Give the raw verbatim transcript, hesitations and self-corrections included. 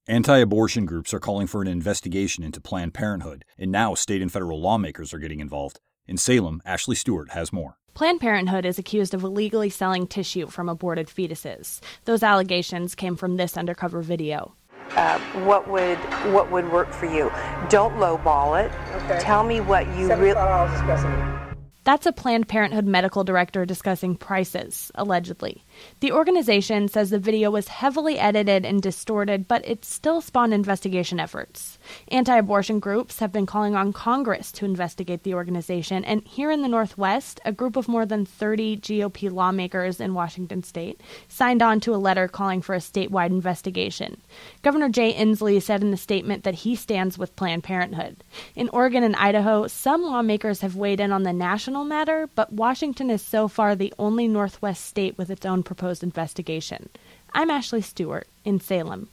Anti-abortion groups are calling for an investigation into Planned Parenthood, and now state and federal lawmakers are getting involved. In Salem, Ashley Stewart has more. Planned Parenthood is accused of illegally selling tissue from aborted fetuses. Those allegations came from this undercover video. Uh, what would what would work for you? Don't lowball it. Okay. Tell me what you really. That's a Planned Parenthood medical director discussing prices, allegedly. The organization says the video was heavily edited and distorted, but it still spawned investigation efforts. Anti-abortion groups have been calling on Congress to investigate the organization, and here in the Northwest, a group of more than thirty G O P lawmakers in Washington state signed on to a letter calling for a statewide investigation. Governor Jay Inslee said in a statement that he stands with Planned Parenthood. In Oregon and Idaho, some lawmakers have weighed in on the national matter, but Washington is so far the only Northwest state with its own proposed investigation. I'm Ashley Stewart in Salem.